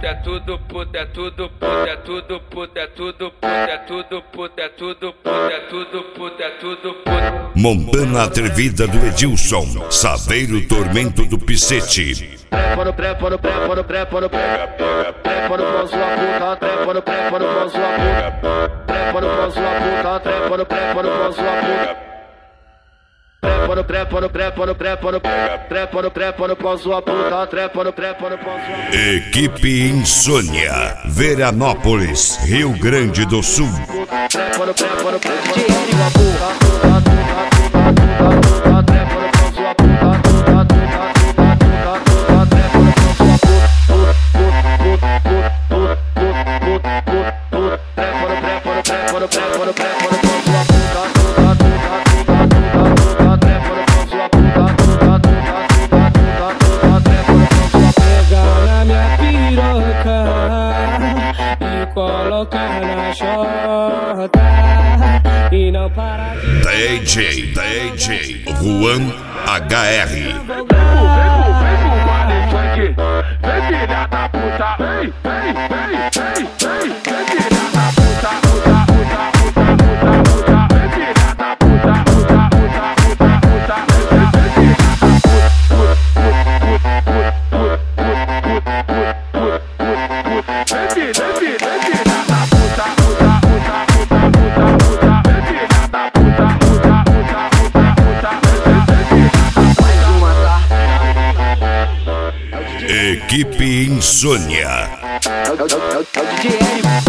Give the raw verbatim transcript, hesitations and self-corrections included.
puta, é tudo puta, é tudo puta, é tudo puta, é tudo puta, é tudo puta, é tudo puta, é tudo puta, é tudo puta. Montana Atrevida do Edilson, Saveiro Tormento do Picete. Trepa no trepa no trepa no trepa no pega, pega, trepa no pão sua puta, trepa no trepa no pão sua puta, trepa no pão sua puta, trepa no trepa no pão sua puta. Trepa no trepa no trepa no trepa no pega, trepa no trepa no pão sua puta, trepa no trepa no pão sua puta. Equipe Insônia, Veranópolis, Rio Grande do Sul. Trepa no trepa no trepa no pão sua puta, puta, puta, puta, puta, trepa no pão sua puta, puta, puta, puta, puta, trepa no pão sua puta, puta, puta, puta, puta, puta, trepa no trepa no trepa no trepa no trepa no pão sua puta, puta, puta, puta, trepa no pão sua puta, puta, puta, puta, puta, trepa no pão sua puta. Pega na minha piroca e coloca na chota e não para de... D J, D J, Juan H R. Vem, vem, vem, vem, funk, vem filha da puta, vem, vem, vem, vem, vem, vem filha da puta, puta, puta, puta, puta, puta, vem filha da puta, puta, puta, puta, puta, vem, vem filha da puta, vem filha, vem filha, vem filha da puta, puta, puta, puta, puta, puta, vem filha da puta, puta, puta, puta, puta, vem filha da puta. Equipe Insônia. É o D J L.